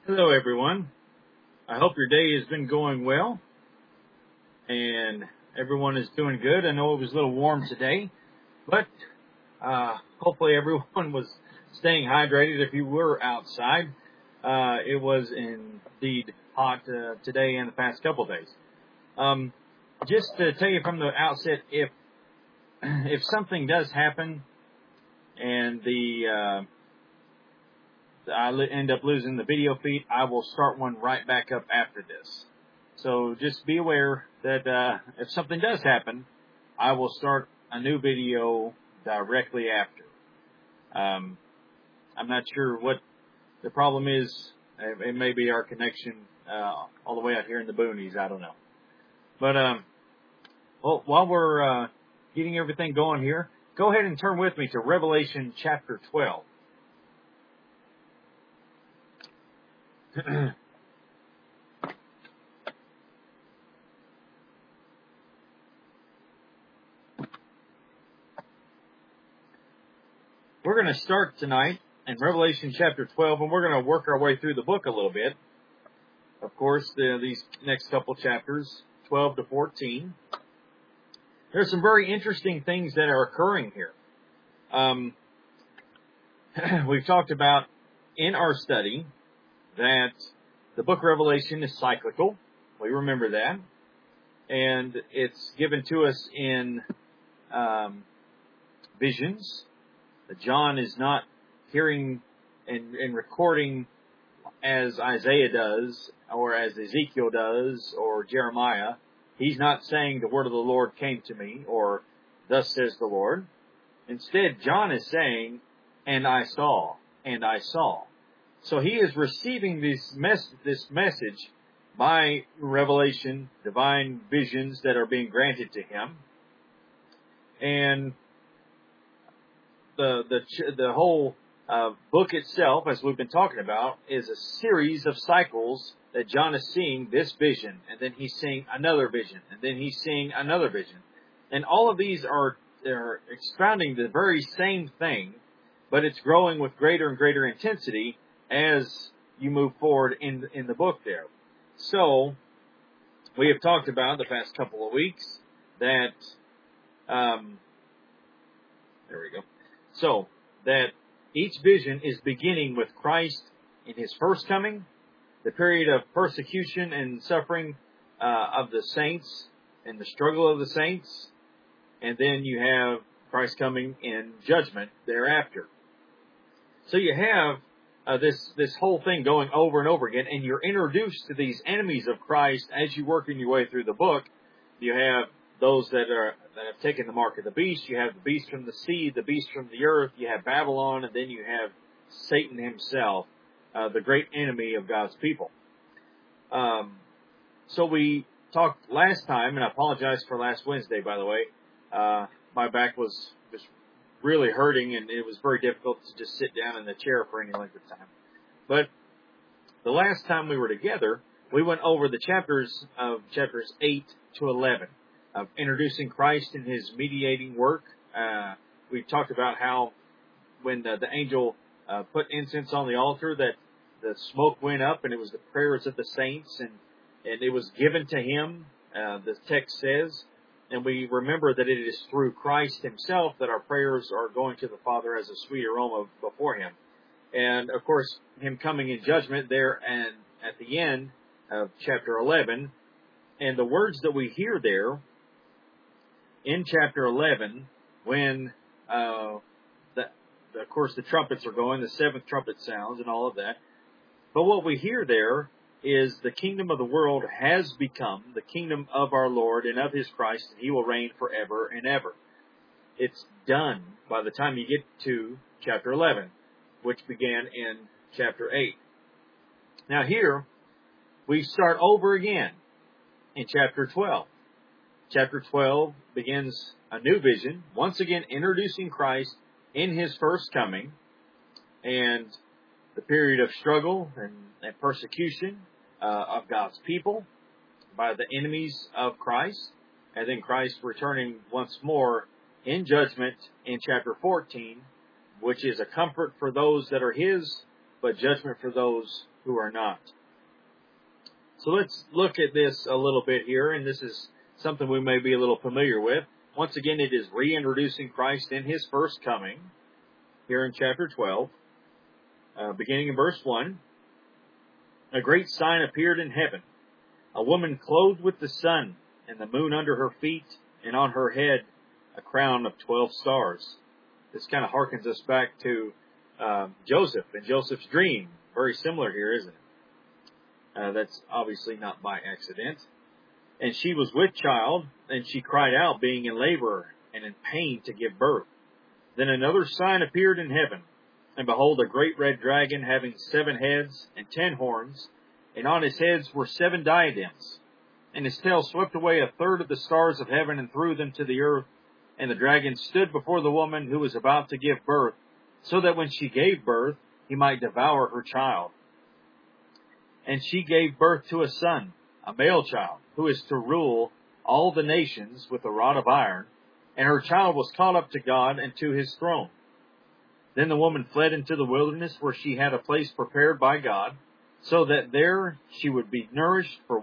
Hello, everyone. I hope your day has been going well and everyone is doing good. I know it was a little warm today, but hopefully everyone was staying hydrated if you were outside. It was indeed hot today and the past couple of days. Just to tell you from the outset, if something does happen and I end up losing the video feed, I will start one right back up after this. So just be aware that if something does happen, I will start a new video directly after. I'm not sure what the problem is. It may be our connection all the way out here in the boonies. I don't know. But well, while we're getting everything going here, go ahead and turn with me to Revelation chapter 12. We're going to start tonight in Revelation chapter 12, and we're going to work our way through the book a little bit. Of course, these next couple chapters, 12 to 14, there's some very interesting things that are occurring here. We've talked about in our study that the book of Revelation is cyclical. We remember that. And it's given to us in visions. John is not hearing and recording as Isaiah does, or as Ezekiel does, or Jeremiah. He's not saying the word of the Lord came to me, or thus says the Lord. Instead, John is saying, and I saw, and I saw. So he is receiving this message by revelation, divine visions that are being granted to him. And the whole book itself, as we've been talking about, is a series of cycles that John is seeing this vision, and then he's seeing another vision, and then he's seeing another vision. And all of these they're expounding the very same thing, but it's growing with greater and greater intensity as you move forward in the book there. So, we have talked about the past couple of weeks that, there we go. So, that each vision is beginning with Christ in His first coming, the period of persecution and suffering of the saints, and the struggle of the saints, and then you have Christ coming in judgment thereafter. So you have this whole thing going over and over again, and you're introduced to these enemies of Christ as you work in your way through the book. You have those that have taken the mark of the beast. You have the beast from the sea, the beast from the earth. You have Babylon, and then you have Satan himself, the great enemy of God's people. So we talked last time, and I apologize for last Wednesday, by the way. My back was just really hurting, and it was very difficult to just sit down in the chair for any length of time. But the last time we were together, we went over the chapters 8 to 11 of introducing Christ and His mediating work. We talked about how when the angel put incense on the altar, that the smoke went up, and it was the prayers of the saints, and it was given to him, the text says. And we remember that it is through Christ Himself that our prayers are going to the Father as a sweet aroma before Him. And, of course, Him coming in judgment there and at the end of chapter 11. And the words that we hear there in chapter 11, when, of course, the trumpets are going, the seventh trumpet sounds and all of that. But what we hear there is the kingdom of the world has become the kingdom of our Lord and of His Christ, and He will reign forever and ever. It's done by the time you get to chapter 11, which began in chapter 8. Now here, we start over again in chapter 12. Chapter 12 begins a new vision, once again introducing Christ in His first coming, and the period of struggle and persecution of God's people by the enemies of Christ, and then Christ returning once more in judgment in chapter 14, which is a comfort for those that are His, but judgment for those who are not. So let's look at this a little bit here, and this is something we may be a little familiar with. Once again, it is reintroducing Christ in His first coming, here in chapter 12, beginning in verse 1. A great sign appeared in heaven, a woman clothed with the sun, and the moon under her feet, and on her head a crown of 12 stars. This kind of harkens us back to Joseph and Joseph's dream. Very similar here, isn't it? That's obviously not by accident. And she was with child, and she cried out, being in labor and in pain to give birth. Then another sign appeared in heaven, and behold, a great red dragon, having 7 heads and 10 horns, and on his heads were 7 diadems. And his tail swept away a third of the stars of heaven and threw them to the earth. And the dragon stood before the woman who was about to give birth, so that when she gave birth, he might devour her child. And she gave birth to a son, a male child, who is to rule all the nations with a rod of iron, and her child was caught up to God and to His throne. Then the woman fled into the wilderness, where she had a place prepared by God, so that there she would be nourished for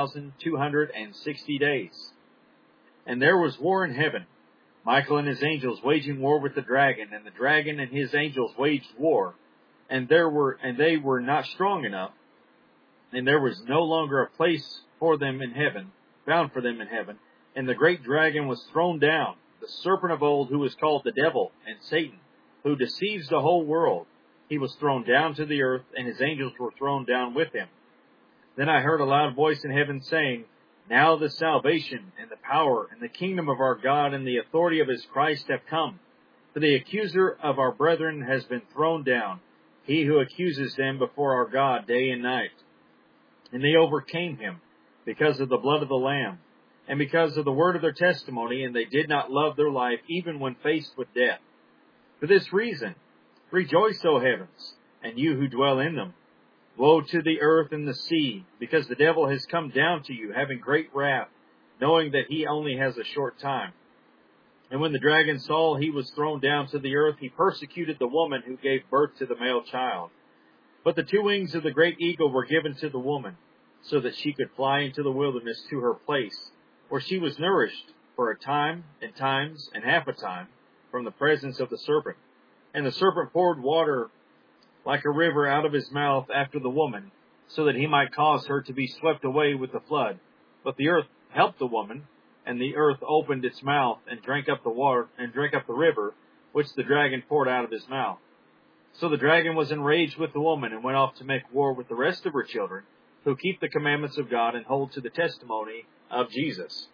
1,260 days. And there was war in heaven, Michael and his angels waging war with the dragon, and the dragon and his angels waged war, and they were not strong enough, and there was no longer a place for them in heaven, found for them in heaven. And the great dragon was thrown down, the serpent of old, who is called the devil and Satan, who deceives the whole world. He was thrown down to the earth, and his angels were thrown down with him. Then I heard a loud voice in heaven saying, Now the salvation and the power and the kingdom of our God and the authority of His Christ have come. For the accuser of our brethren has been thrown down, he who accuses them before our God day and night. And they overcame him because of the blood of the Lamb, and because of the word of their testimony, and they did not love their life even when faced with death. For this reason, rejoice, O heavens, and you who dwell in them. Woe to the earth and the sea, because the devil has come down to you, having great wrath, knowing that he only has a short time. And when the dragon saw he was thrown down to the earth, he persecuted the woman who gave birth to the male child. But the 2 wings of the great eagle were given to the woman, so that she could fly into the wilderness to her place, where she was nourished for a time and times and half a time from the presence of the serpent. And the serpent poured water like a river out of his mouth after the woman, so that he might cause her to be swept away with the flood. But the earth helped the woman, and the earth opened its mouth and drank up the water and drank up the river, which the dragon poured out of his mouth. So the dragon was enraged with the woman and went off to make war with the rest of her children, who keep the commandments of God and hold to the testimony of Jesus.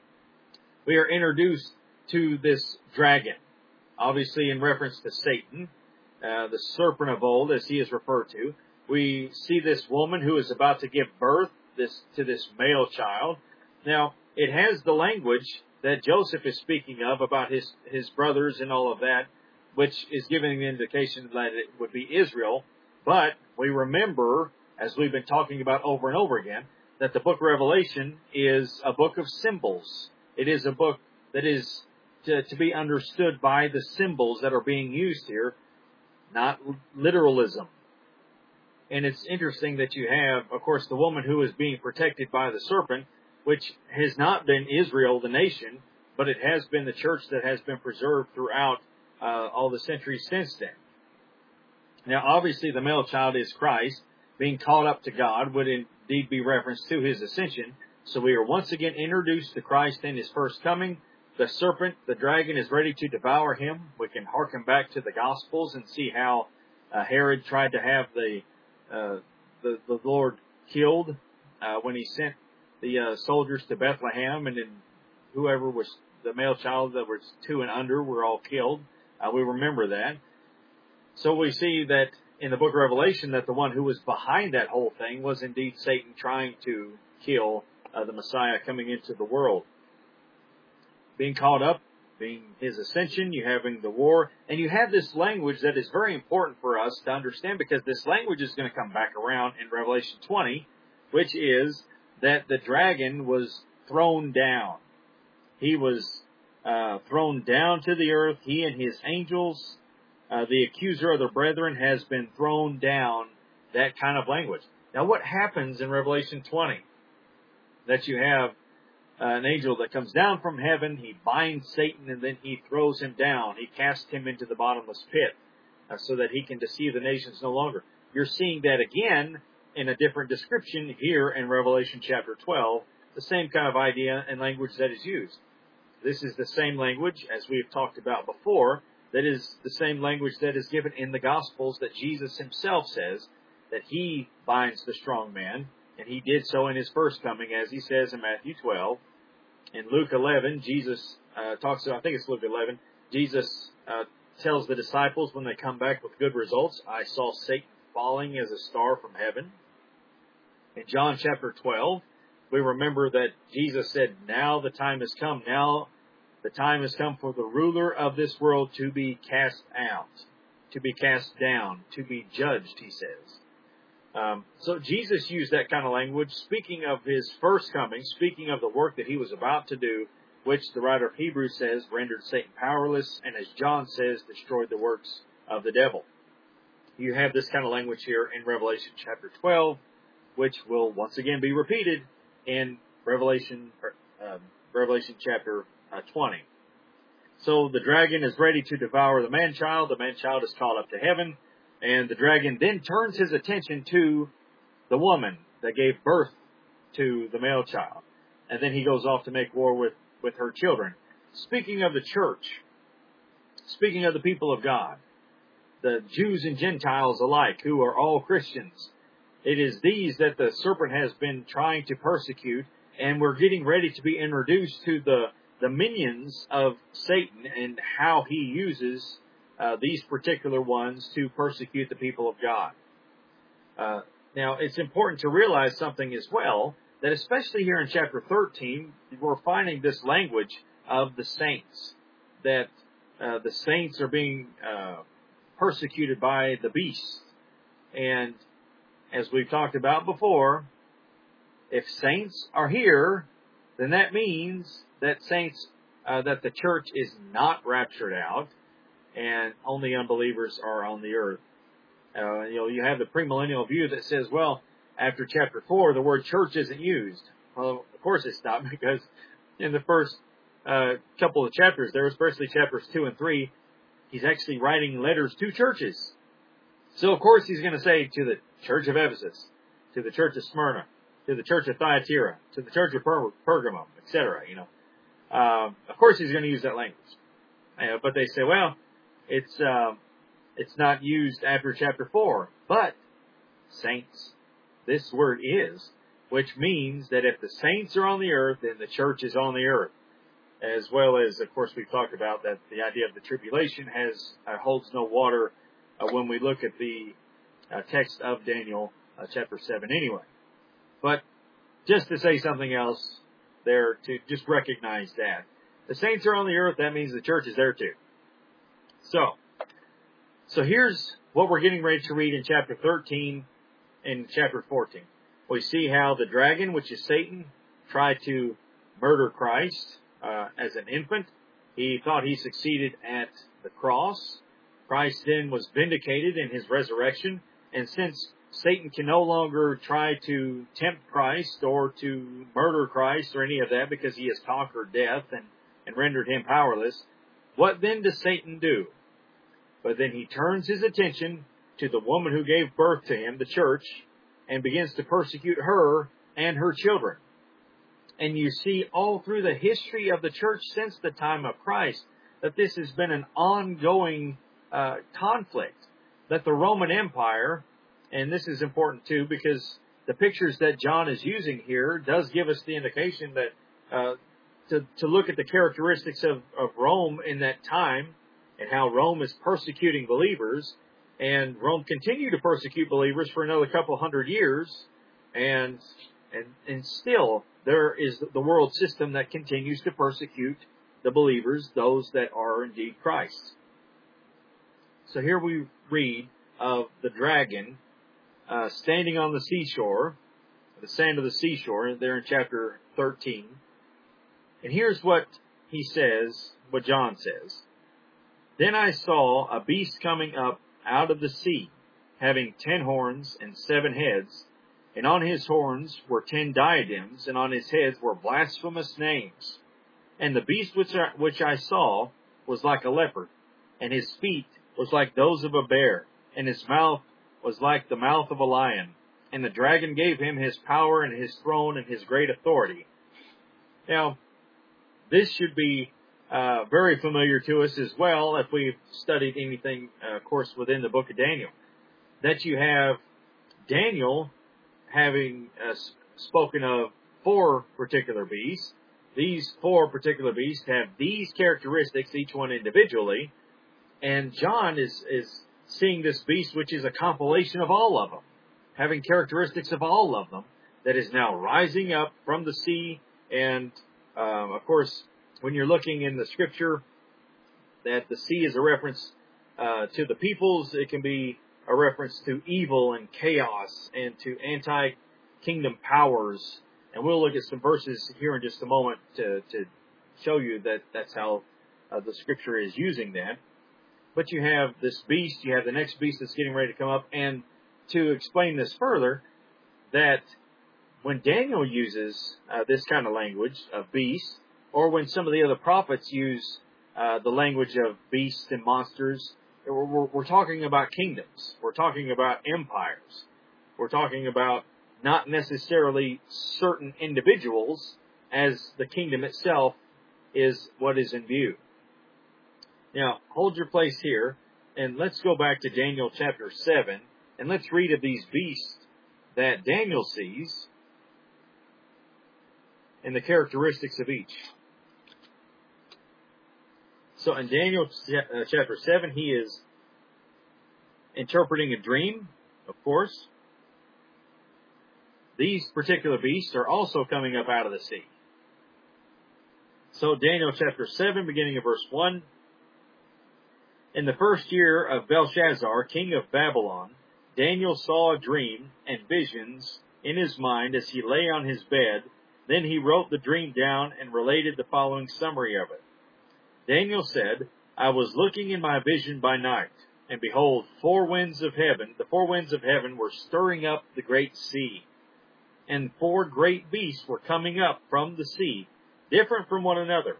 We are introduced to this dragon, obviously in reference to Satan, the serpent of old, as he is referred to. We see this woman who is about to give birth to this male child. Now, it has the language that Joseph is speaking of about his brothers and all of that, which is giving the indication that it would be Israel. But we remember, as we've been talking about over and over again, that the book of Revelation is a book of symbols. It is a book that is to be understood by the symbols that are being used here, not literalism. And it's interesting that you have, of course, the woman who is being protected by the serpent, which has not been Israel, the nation, but it has been the church that has been preserved throughout all the centuries since then. Now, obviously, the male child is Christ. Being caught up to God would indeed be reference to His ascension. So we are once again introduced to Christ in His first coming. The serpent, the dragon, is ready to devour Him. We can hearken back to the Gospels and see how Herod tried to have the Lord killed when he sent the soldiers to Bethlehem, and then whoever was the male child that was 2 and under were all killed. We remember that. So we see that in the book of Revelation that the one who was behind that whole thing was indeed Satan trying to kill the Messiah coming into the world. Being caught up, being His ascension, you having the war, and you have this language that is very important for us to understand, because this language is going to come back around in Revelation 20, which is that the dragon was thrown down. He was thrown down to the earth, he and his angels. The accuser of the brethren has been thrown down, that kind of language. Now, what happens in Revelation 20? That you have an angel that comes down from heaven, he binds Satan, and then he throws him down. He casts him into the bottomless pit so that he can deceive the nations no longer. You're seeing that again in a different description here in Revelation chapter 12, the same kind of idea and language that is used. This is the same language, as we have talked about before, that is the same language that is given in the Gospels that Jesus himself says that he binds the strong man, and he did so in his first coming, as he says in Matthew 12. In Luke 11, Jesus talks about, I think it's Luke 11, Jesus tells the disciples when they come back with good results, I saw Satan falling as a star from heaven. In John chapter 12, we remember that Jesus said, now the time has come. Now the time has come for the ruler of this world to be cast out, to be cast down, to be judged, he says. So Jesus used that kind of language, speaking of his first coming, speaking of the work that he was about to do, which the writer of Hebrews says rendered Satan powerless, and as John says, destroyed the works of the devil. You have this kind of language here in Revelation chapter 12, which will once again be repeated in Revelation chapter 20. So the dragon is ready to devour the man-child. The man-child is caught up to heaven. And the dragon then turns his attention to the woman that gave birth to the male child. And then he goes off to make war with her children. Speaking of the church, speaking of the people of God, the Jews and Gentiles alike, who are all Christians, it is these that the serpent has been trying to persecute, and we're getting ready to be introduced to the minions of Satan and how he uses these particular ones to persecute the people of God. Now, it's important to realize something as well, that especially here in chapter 13, we're finding this language of the saints, that the saints are being persecuted by the beast. And as we've talked about before, if saints are here, then that means that that the church is not raptured out, and only unbelievers are on the earth. You have the premillennial view that says, well, after chapter 4, the word church isn't used. Well, of course it's not, because in the first couple of chapters there, especially chapters 2 and 3, he's actually writing letters to churches. So, of course, he's going to say to the church of Ephesus, to the church of Smyrna, to the church of Thyatira, to the church of Pergamum, etc. Of course, he's going to use that language. But they say, well, it's not used after chapter 4. But saints, this word is, which means that if the saints are on the earth, then the church is on the earth. As well as, of course, we've talked about that the idea of the tribulation holds no water when we look at the text of Daniel chapter 7 anyway. But just to say something else there, to just recognize that. The saints are on the earth, that means the church is there too. So here's what we're getting ready to read in chapter 13 and chapter 14. We see how the dragon, which is Satan, tried to murder Christ as an infant. He thought he succeeded at the cross. Christ then was vindicated in his resurrection. And since Satan can no longer try to tempt Christ or to murder Christ or any of that, because he has conquered death and rendered him powerless, what then does Satan do? But then he turns his attention to the woman who gave birth to him, the church, and begins to persecute her and her children. And you see all through the history of the church since the time of Christ that this has been an ongoing conflict. That the Roman Empire, and this is important too, because the pictures that John is using here does give us the indication that to look at the characteristics of Rome in that time, and how Rome is persecuting believers, and Rome continued to persecute believers for another couple hundred years, and still there is the world system that continues to persecute the believers, those that are indeed Christ. So here we read of the dragon standing on the seashore, the sand of the seashore, there in chapter 13. And here's what he says, what John says. Then I saw a beast coming up out of the sea, having 10 horns and 7 heads, and on his horns were 10 diadems, and on his heads were blasphemous names. And the beast which I saw was like a leopard, and his feet was like those of a bear, and his mouth was like the mouth of a lion. And the dragon gave him his power and his throne and his great authority. Now, this should be very familiar to us as well if we've studied anything, of course, within the book of Daniel. That you have Daniel having spoken of 4 particular beasts. These 4 particular beasts have these characteristics, each one individually. And John is seeing this beast, which is a compilation of all of them, having characteristics of all of them, that is now rising up from the sea. And, of course, when you're looking in the Scripture, that the sea is a reference to the peoples. It can be a reference to evil and chaos and to anti-kingdom powers. And we'll look at some verses here in just a moment to show you that that's how the Scripture is using that. But you have this beast, you have the next beast that's getting ready to come up. And to explain this further, that when Daniel uses this kind of language of beast, or when some of the other prophets use the language of beasts and monsters, we're talking about kingdoms. We're talking about empires. We're talking about not necessarily certain individuals, as the kingdom itself is what is in view. Now, hold your place here, and let's go back to Daniel chapter 7, and let's read of these beasts that Daniel sees and the characteristics of each. So in Daniel chapter 7, he is interpreting a dream, of course. These particular beasts are also coming up out of the sea. So Daniel chapter 7, beginning of verse 1. In the first year of Belshazzar, king of Babylon, Daniel saw a dream and visions in his mind as he lay on his bed. Then he wrote the dream down and related the following summary of it. Daniel said, I was looking in my vision by night, and behold, the 4 winds of heaven were stirring up the great sea. And 4 great beasts were coming up from the sea, different from one another.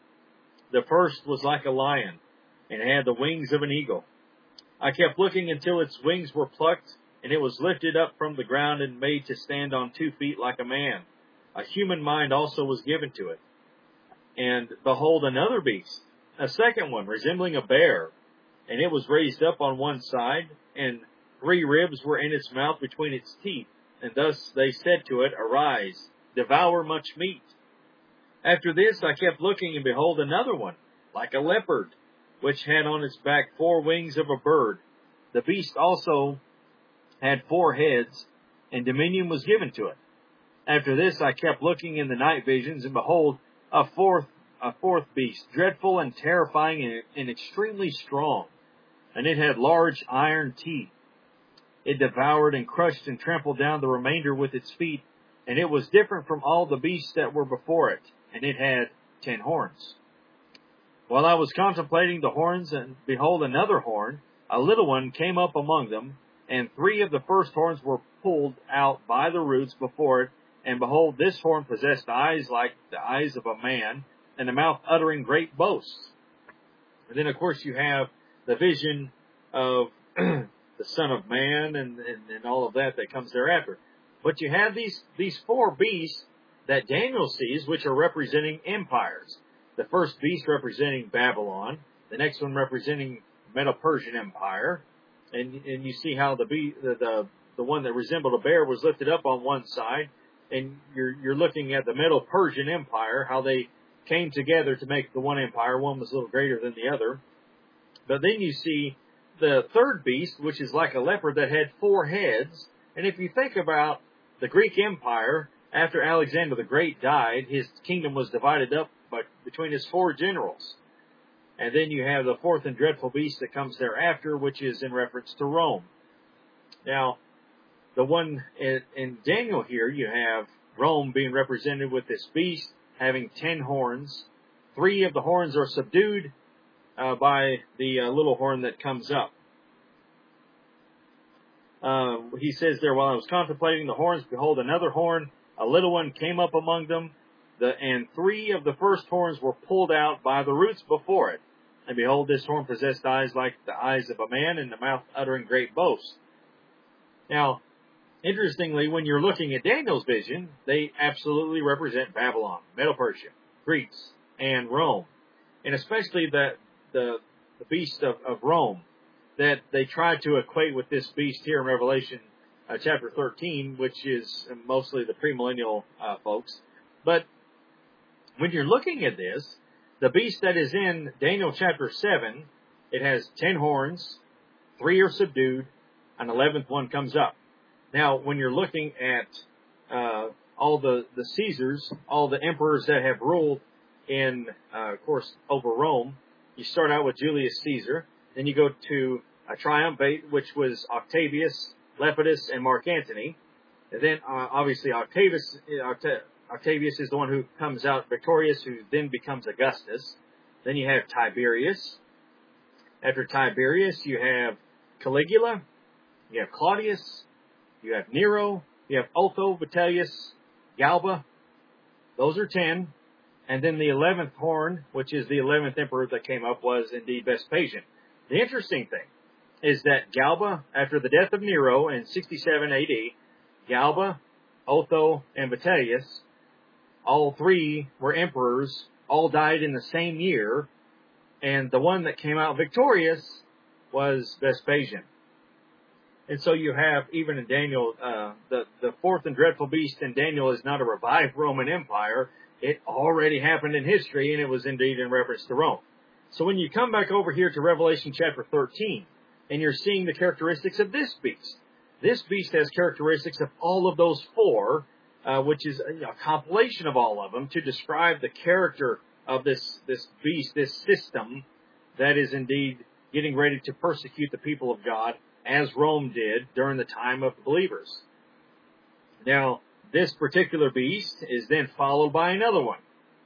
The first was like a lion, and had the wings of an eagle. I kept looking until its wings were plucked, and it was lifted up from the ground and made to stand on 2 feet like a man. A human mind also was given to it. And behold, another beast, a second one, resembling a bear, and it was raised up on one side, and 3 ribs were in its mouth between its teeth. And thus they said to it, Arise, devour much meat. After this I kept looking, and behold, another one, like a leopard, which had on its back 4 wings of a bird. The beast also had 4 heads, and dominion was given to it. After this I kept looking in the night visions, and behold, a fourth beast, dreadful and terrifying and extremely strong. And it had large iron teeth. It devoured and crushed and trampled down the remainder with its feet, and it was different from all the beasts that were before it, and it had 10 horns. While I was contemplating the horns, and behold, another horn, a little one, came up among them, and 3 of the first horns were pulled out by the roots before it, and behold, this horn possessed eyes like the eyes of a man, and a mouth uttering great boasts. And then, of course, you have the vision of the Son of Man and all of that comes thereafter. But you have these 4 beasts that Daniel sees, which are representing empires. The first beast representing Babylon, the next one representing Medo-Persian Empire, and you see how the one that resembled a bear was lifted up on one side, and you're looking at the Medo-Persian Empire, how they came together to make the one empire. One was a little greater than the other. But then you see the third beast, which is like a leopard that had 4 heads. And if you think about the Greek Empire, after Alexander the Great died, his kingdom was divided up between his 4 generals. And then you have the 4th and dreadful beast that comes thereafter, which is in reference to Rome. Now, the one in Daniel here, you have Rome being represented with this beast having 10 horns. 3 of the horns are subdued by the little horn that comes up. He says there, while I was contemplating the horns, behold, another horn, a little one, came up among them, and 3 of the first horns were pulled out by the roots before it. And behold, this horn possessed eyes like the eyes of a man, and the mouth uttering great boasts. Now, interestingly, when you're looking at Daniel's vision, they absolutely represent Babylon, Medo-Persia, Greece, and Rome. And especially the beast of Rome that they tried to equate with this beast here in Revelation chapter 13, which is mostly the premillennial folks. But when you're looking at this, the beast that is in Daniel chapter 7, it has 10 horns, 3 are subdued, an 11th one comes up. Now, when you're looking at all the Caesars, all the emperors that have ruled in, of course, over Rome, you start out with Julius Caesar, then you go to a triumvirate, which was Octavius, Lepidus, and Mark Antony. And then, obviously, Octavius is the one who comes out victorious, who then becomes Augustus. Then you have Tiberius. After Tiberius, you have Caligula, you have Claudius, you have Nero, you have Otho, Vitellius, Galba. Those are 10. And then the 11th horn, which is the 11th emperor that came up, was indeed Vespasian. The interesting thing is that Galba, after the death of Nero in 67 A.D., Galba, Otho, and Vitellius, all 3 were emperors, all died in the same year, and the one that came out victorious was Vespasian. And so you have, even in Daniel, the 4th and dreadful beast in Daniel is not a revived Roman Empire. It already happened in history, and it was indeed in reference to Rome. So when you come back over here to Revelation chapter 13, and you're seeing the characteristics of this beast has characteristics of all of those 4, which is a compilation of all of them to describe the character of this beast, this system that is indeed getting ready to persecute the people of God, as Rome did during the time of the believers. Now, this particular beast is then followed by another one.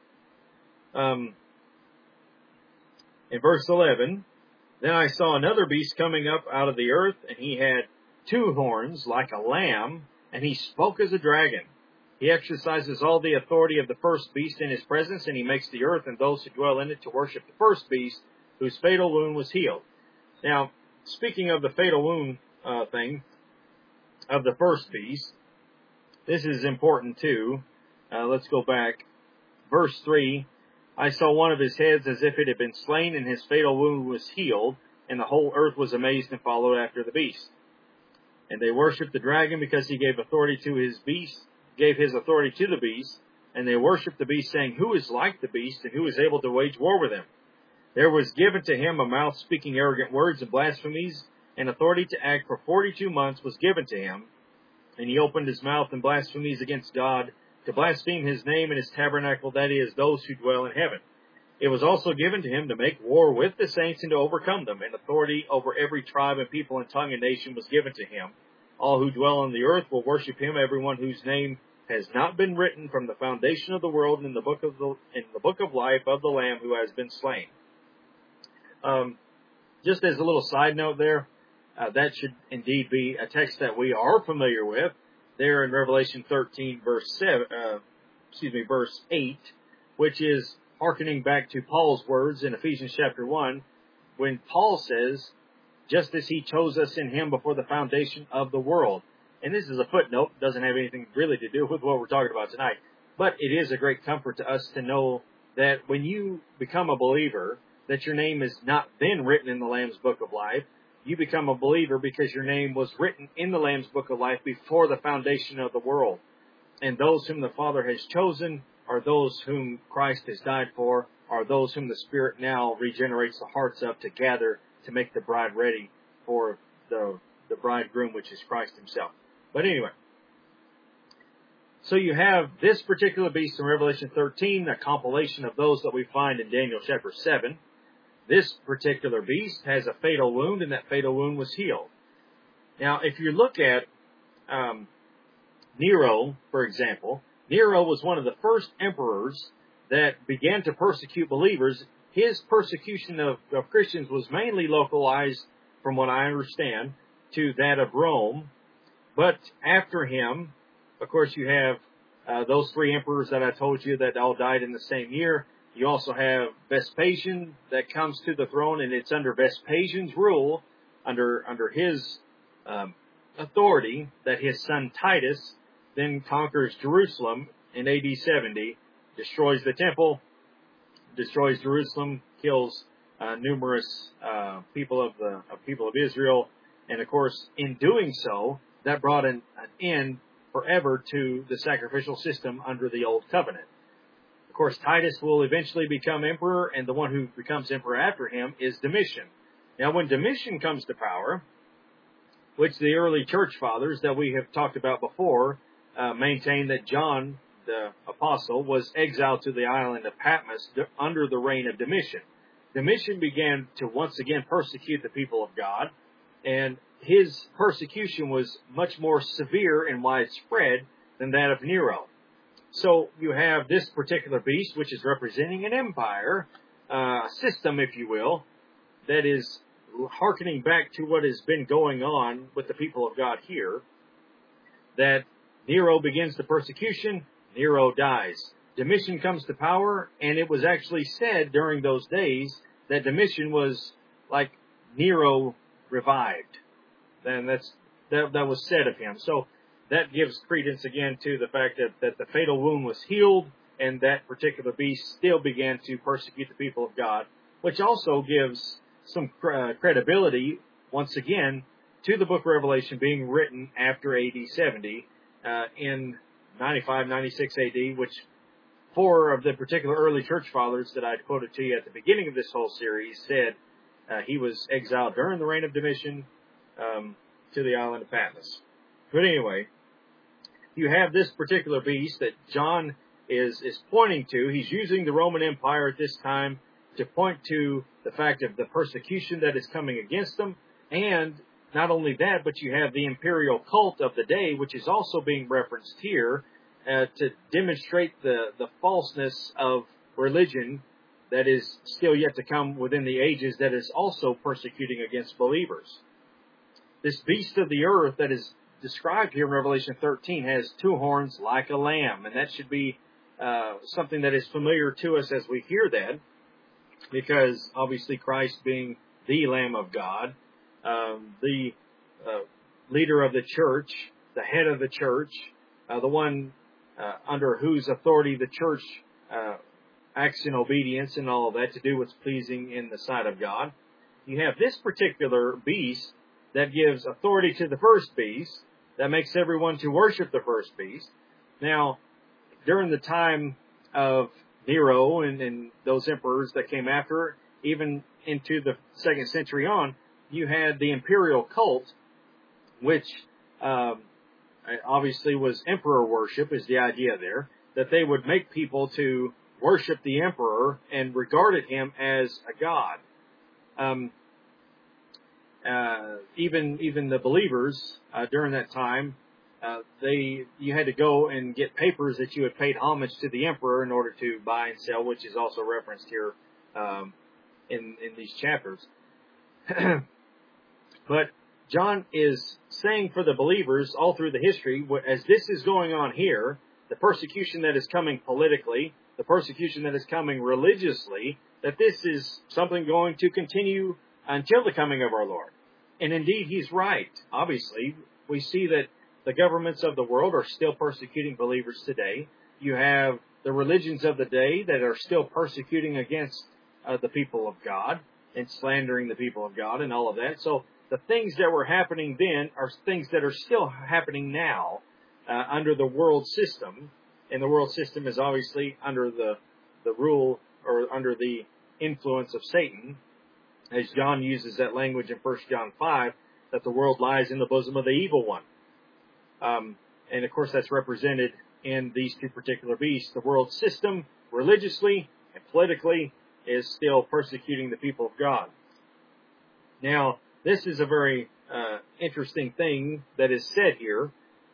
In verse 11, then I saw another beast coming up out of the earth, and he had 2 horns like a lamb, and he spoke as a dragon. He exercises all the authority of the first beast in his presence, and he makes the earth and those who dwell in it to worship the first beast, whose fatal wound was healed. Now, speaking of the fatal wound thing of the first beast, this is important too. Let's go back. Verse 3, I saw one of his heads as if it had been slain, and his fatal wound was healed, and the whole earth was amazed and followed after the beast. And they worshipped the dragon because he gave authority to his beast, gave his authority to the beast, and they worshipped the beast, saying, who is like the beast, and who is able to wage war with him? There was given to him a mouth speaking arrogant words and blasphemies, and authority to act for 42 months was given to him. And he opened his mouth in blasphemies against God, to blaspheme his name and his tabernacle, that is, those who dwell in heaven. It was also given to him to make war with the saints and to overcome them, and authority over every tribe and people and tongue and nation was given to him. All who dwell on the earth will worship him, everyone whose name has not been written from the foundation of the world in the book of life of the Lamb who has been slain. Just as a little side note there, that should indeed be a text that we are familiar with. There in Revelation 13, verse 8, which is hearkening back to Paul's words in Ephesians chapter 1, when Paul says, just as he chose us in him before the foundation of the world. And this is a footnote, doesn't have anything really to do with what we're talking about tonight. But it is a great comfort to us to know that when you become a believer, that your name has not been written in the Lamb's Book of Life. You become a believer because your name was written in the Lamb's Book of Life before the foundation of the world. And those whom the Father has chosen are those whom Christ has died for, are those whom the Spirit now regenerates the hearts of to gather to make the bride ready for the bridegroom, which is Christ himself. But anyway, so you have this particular beast in Revelation 13, a compilation of those that we find in Daniel chapter 7. This particular beast has a fatal wound, and that fatal wound was healed. Now, if you look at Nero, for example, Nero was one of the first emperors that began to persecute believers. His persecution of Christians was mainly localized, from what I understand, to that of Rome. But after him, of course, you have those three emperors that I told you that all died in the same year. You also have Vespasian that comes to the throne, and it's under Vespasian's rule, under his authority, that his son Titus then conquers Jerusalem in AD 70, destroys the temple, destroys Jerusalem, kills numerous people of Israel, and of course, in doing so, that brought an end forever to the sacrificial system under the Old Covenant. Of course, Titus will eventually become emperor, and the one who becomes emperor after him is Domitian. Now, when Domitian comes to power, which the early church fathers that we have talked about before maintain that John, the apostle, was exiled to the island of Patmos under the reign of Domitian. Domitian began to once again persecute the people of God, and his persecution was much more severe and widespread than that of Nero. So you have this particular beast, which is representing an empire, a system, if you will, that is hearkening back to what has been going on with the people of God here, that Nero begins the persecution, Nero dies. Domitian comes to power, and it was actually said during those days that Domitian was like Nero revived. And that was said of him. So that gives credence again to the fact that the fatal wound was healed, and that particular beast still began to persecute the people of God, which also gives some credibility, once again, to the book of Revelation being written after AD 70, in 95, 96 AD, which four of the particular early church fathers that I quoted to you at the beginning of this whole series said he was exiled during the reign of Domitian to the island of Patmos. But anyway, you have this particular beast that John is pointing to. He's using the Roman Empire at this time to point to the fact of the persecution that is coming against them. And not only that, but you have the imperial cult of the day, which is also being referenced here to demonstrate the falseness of religion that is still yet to come within the ages, that is also persecuting against believers. This beast of the earth that is described here in Revelation 13 has two horns like a lamb, and that should be something that is familiar to us as we hear that, because obviously Christ being the Lamb of God, the leader of the church, the head of the church, the one under whose authority the church acts in obedience and all of that to do what's pleasing in the sight of God. You have this particular beast that gives authority to the first beast, that makes everyone to worship the first beast. Now, during the time of Nero and those emperors that came after, even into the 2nd century on, you had the imperial cult, which obviously was emperor worship, is the idea there, that they would make people to worship the emperor and regarded him as a god. Even the believers during that time, you had to go and get papers that you had paid homage to the emperor in order to buy and sell, which is also referenced here in these chapters. But John is saying for the believers all through the history, as this is going on here, the persecution that is coming politically, the persecution that is coming religiously, that this is something going to continue until the coming of our Lord. And indeed, he's right. Obviously, we see that the governments of the world are still persecuting believers today. You have the religions of the day that are still persecuting against the people of God and slandering the people of God and all of that. So the things that were happening then are things that are still happening now under the world system. And the world system is obviously under the rule or under the influence of Satan, as John uses that language in 1 John 5, that the world lies in the bosom of the evil one. And of course that's represented in these two particular beasts. The world system, religiously and politically, is still persecuting the people of God. Now, this is a very interesting thing that is said here,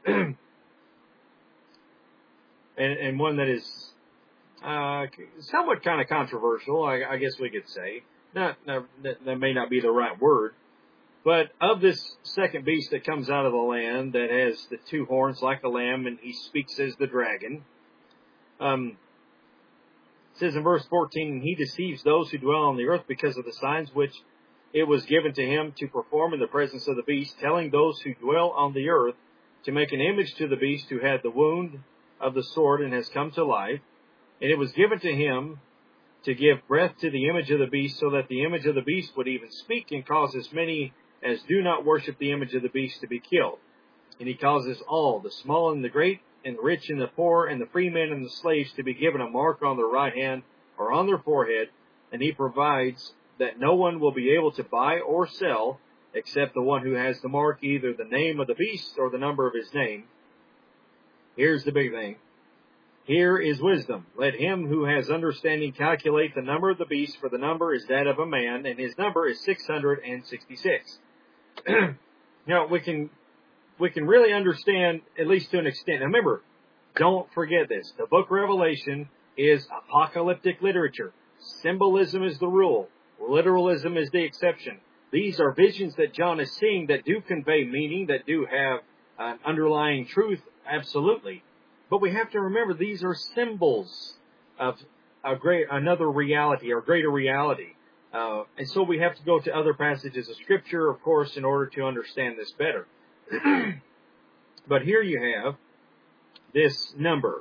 and one that is somewhat kind of controversial, I guess we could say. That may not be the right word, But of this second beast that comes out of the land that has the two horns like a lamb, and he speaks as the dragon, it says in verse 14, and he deceives those who dwell on the earth because of the signs which it was given to him to perform in the presence of the beast, telling those who dwell on the earth to make an image to the beast who had the wound of the sword and has come to life. And it was given to him to give breath to the image of the beast, so that the image of the beast would even speak and cause as many as do not worship the image of the beast to be killed. And he causes all, the small and the great, and the rich and the poor, and the free men and the slaves, to be given a mark on their right hand or on their forehead, and he provides that no one will be able to buy or sell except the one who has the mark, either the name of the beast or the number of his name. Here's the big thing. Here is wisdom. Let him who has understanding calculate the number of the beast, for the number is that of a man, and his number is 666. Now, we can really understand, at least to an extent. Now, remember, don't forget this. The book of Revelation is apocalyptic literature. Symbolism is the rule. Literalism is the exception. These are visions that John is seeing that do convey meaning, that do have an underlying truth, absolutely. But we have to remember these are symbols of another reality or greater reality. And so we have to go to other passages of Scripture, of course, in order to understand this better. But here you have this number,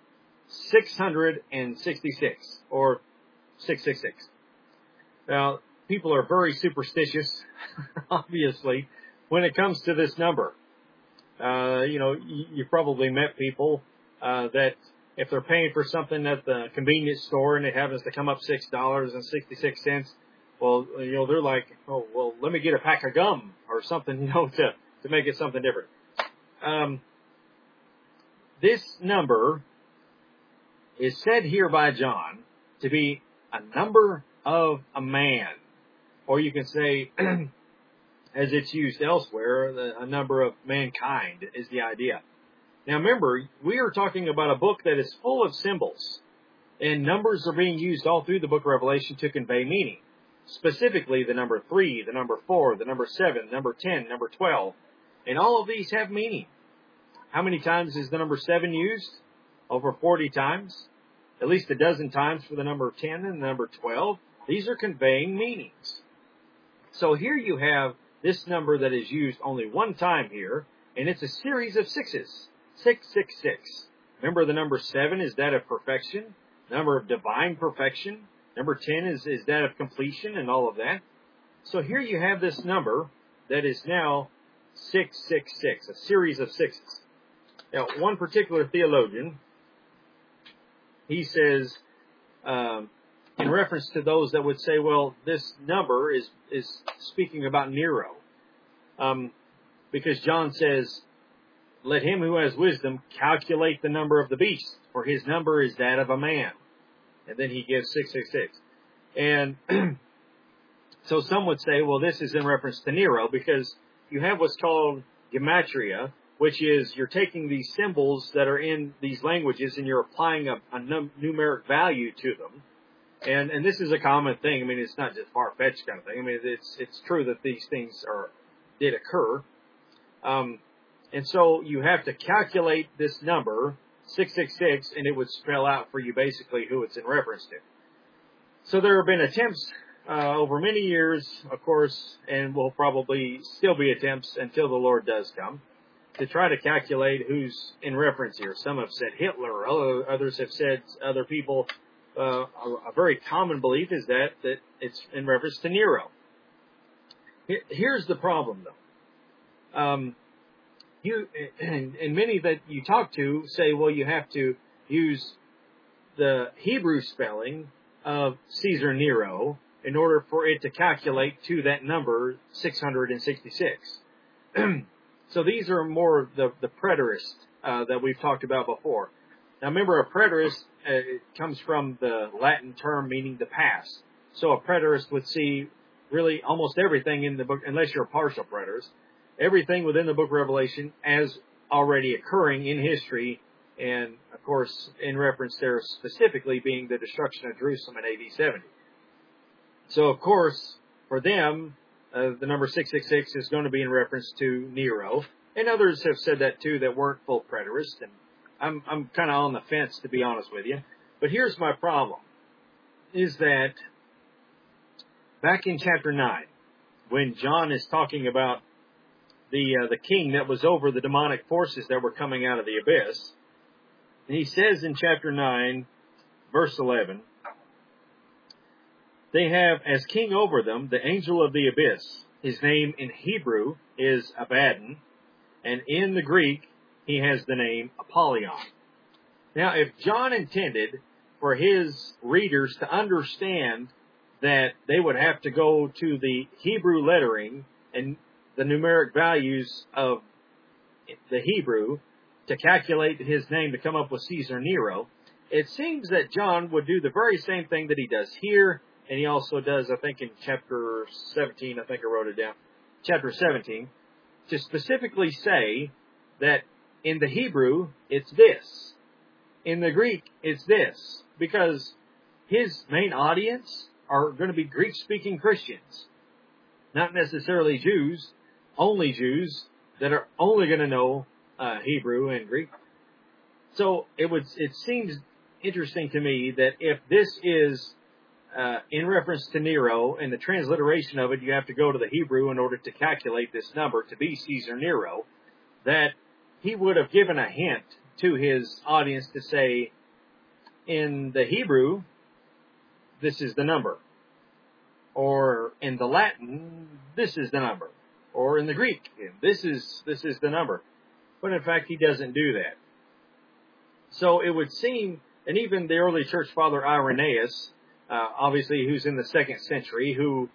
666, or 666. Now, people are very superstitious, obviously, when it comes to this number. You probably met people that if they're paying for something at the convenience store and it happens to come up $6.66, well, they're like, oh, well, let me get a pack of gum or something, to make it something different. This number is said here by John to be a number of a man, or you can say, as it's used elsewhere, a number of mankind is the idea. Now remember, we are talking about a book that is full of symbols, and numbers are being used all through the book of Revelation to convey meaning. Specifically, the number 3, the number 4, the number 7, number 10, number 12, and all of these have meaning. How many times is the number 7 used? Over 40 times. At least a dozen times for the number 10 and the number 12. These are conveying meanings. So here you have this number that is used only one time here, and it's a series of sixes. 666. Remember, the number 7 is that of perfection, number of divine perfection. Number 10 is that of completion and all of that. So here you have this number that is now 666, a series of sixes. Now, one particular theologian, he says, in reference to those that would say, well, this number is speaking about Nero. Because John says, let him who has wisdom calculate the number of the beast, for his number is that of a man. And then he gives 666. And so some would say, well, this is in reference to Nero, because you have what's called gematria, which is you're taking these symbols that are in these languages and you're applying a numeric value to them. And this is a common thing. I mean, it's not just far-fetched kind of thing. I mean, it's true that these things did occur. And so you have to calculate this number, 666, and it would spell out for you basically who it's in reference to. So there have been attempts over many years, of course, and will probably still be attempts until the Lord does come, to try to calculate who's in reference here. Some have said Hitler, others have said other people. A very common belief is that it's in reference to Nero. Here's the problem, though. And many that you talk to say, well, you have to use the Hebrew spelling of Caesar Nero in order for it to calculate to that number 666. So these are more the preterist that we've talked about before. Now remember, a preterist comes from the Latin term meaning the past. So a preterist would see really almost everything in the book, unless you're a partial preterist, everything within the book of Revelation as already occurring in history, and of course in reference there specifically being the destruction of Jerusalem in AD 70. So of course for them, the number 666 is going to be in reference to Nero. And others have said that too that weren't full preterists. And I'm kind of on the fence, to be honest with you. But here's my problem, is that back in chapter 9, when John is talking about the king that was over the demonic forces that were coming out of the abyss, he says in chapter 9, verse 11, they have as king over them the angel of the abyss. His name in Hebrew is Abaddon, and in the Greek he has the name Apollyon. Now, if John intended for his readers to understand that they would have to go to the Hebrew lettering and the numeric values of the Hebrew to calculate his name to come up with Caesar Nero, it seems that John would do the very same thing that he does here, and he also does, I think, in chapter 17, I think I wrote it down, chapter 17, to specifically say that in the Hebrew, it's this. In the Greek, it's this. Because his main audience are going to be Greek-speaking Christians. Not necessarily Jews, only Jews that are only going to know Hebrew and Greek. So it seems interesting to me that if this is in reference to Nero, and the transliteration of it, you have to go to the Hebrew in order to calculate this number to be Caesar Nero, that he would have given a hint to his audience to say, in the Hebrew, this is the number. Or in the Latin, this is the number. Or in the Greek, this is the number. But in fact, he doesn't do that. So it would seem, and even the early church father Irenaeus, obviously who's in the 2nd century, who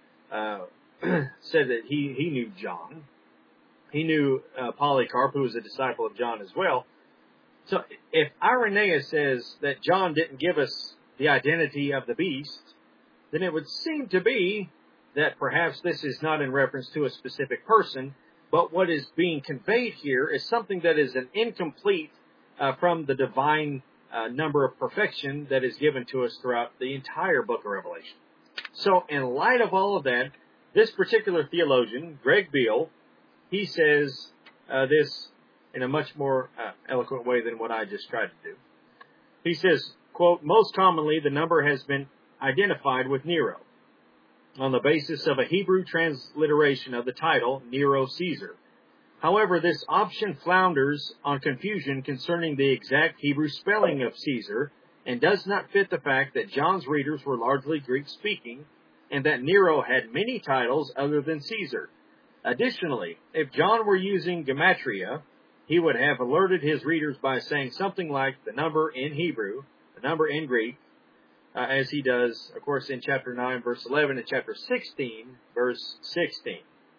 said that he knew John. He knew Polycarp, who was a disciple of John as well. So if Irenaeus says that John didn't give us the identity of the beast, then it would seem to be that perhaps this is not in reference to a specific person, but what is being conveyed here is something that is an incomplete from the divine number of perfection that is given to us throughout the entire book of Revelation. So in light of all of that, this particular theologian, Greg Beale, he says this in a much more eloquent way than what I just tried to do. He says, quote, most commonly the number has been identified with Nero on the basis of a Hebrew transliteration of the title, Nero Caesar. However, this option flounders on confusion concerning the exact Hebrew spelling of Caesar and does not fit the fact that John's readers were largely Greek-speaking and that Nero had many titles other than Caesar. Additionally, if John were using gematria, he would have alerted his readers by saying something like the number in Hebrew, the number in Greek, as he does, of course, in chapter 9, verse 11, and chapter 16, verse 16.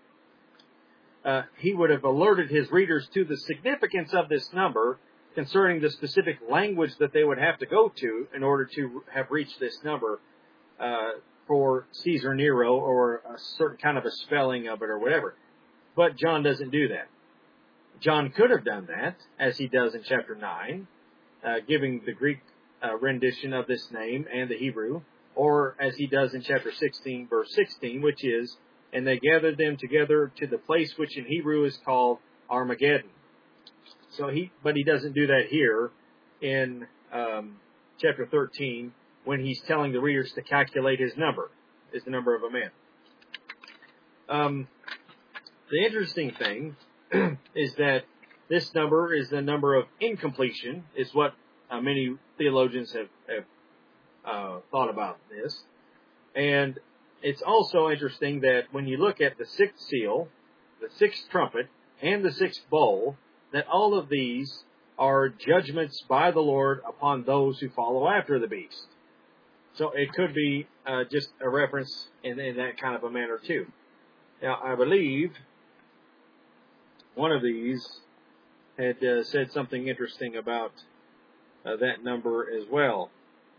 He would have alerted his readers to the significance of this number concerning the specific language that they would have to go to in order to have reached this number for Caesar Nero, or a certain kind of a spelling of it or whatever. But John doesn't do that. John could have done that, as he does in chapter 9, giving the Greek rendition of this name and the Hebrew, or as he does in chapter 16, verse 16, which is, and they gathered them together to the place which in Hebrew is called Armageddon. But he doesn't do that here in chapter 13 when he's telling the readers to calculate his number, is the number of a man. The interesting thing is that this number is the number of incompletion, is what many theologians have thought about this. And it's also interesting that when you look at the 6th seal, the 6th trumpet, and the 6th bowl, that all of these are judgments by the Lord upon those who follow after the beast. So it could be just a reference in that kind of a manner too. Now, I believe one of these had said something interesting about that number as well.